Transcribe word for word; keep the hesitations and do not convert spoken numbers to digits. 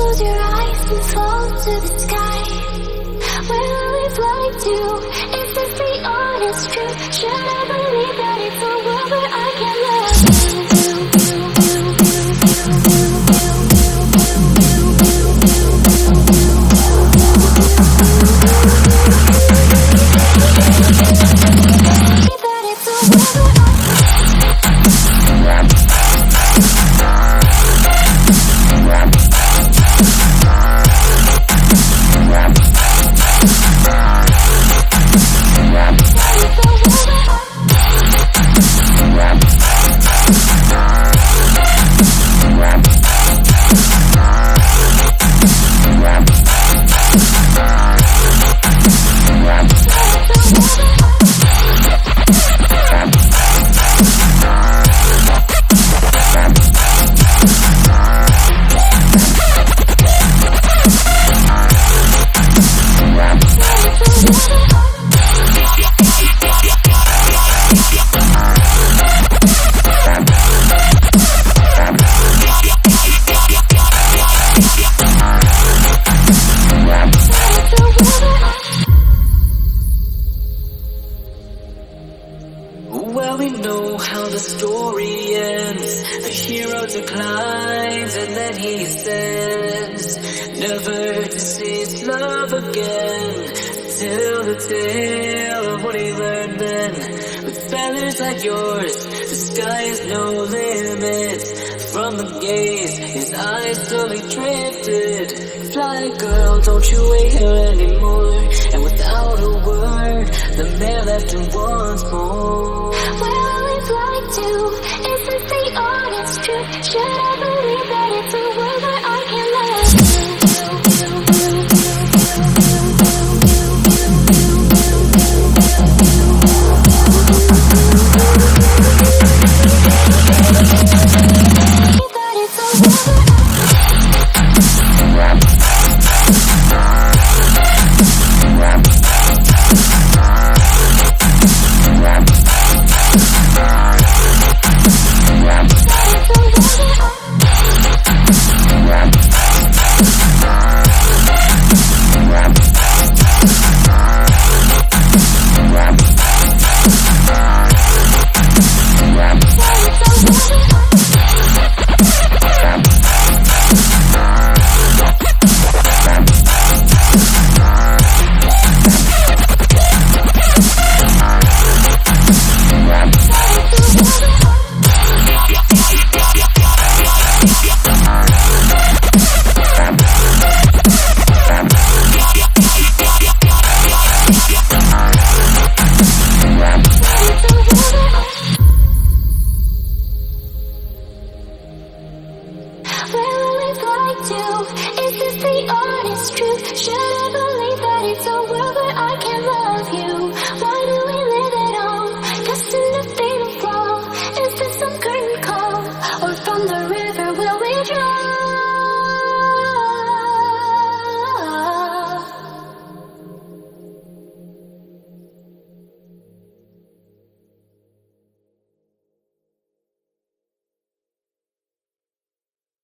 close your eyes and fall to the sky. Where will we fly to? Is this the honest truth? Should I believe that it's a world where I can love you? That it's a world where I Well, we know how the story ends. The hero declines and then he ascends, never to see his love again. Tell the tale of what he learned then. With feathers like yours, the sky is no limit. From the gaze, his eyes slowly drifted. Fly girl, don't you wait here anymore. And without a word, the man left him once more. Where will we fly to? Is this the honest truth? Should I believe that it's a world where I can love you? That it's a world where Where will we fly to? Is this the honest truth? Should I